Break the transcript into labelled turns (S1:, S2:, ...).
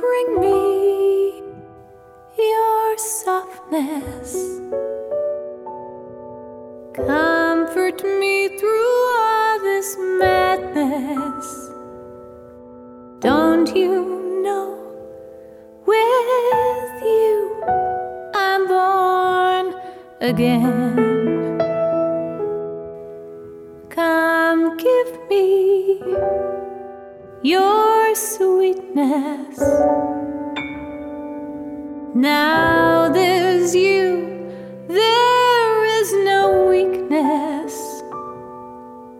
S1: bring me your softness. Comfort me through all this madness. Don't you know, with you I'm born again. Come give me your sweetness now.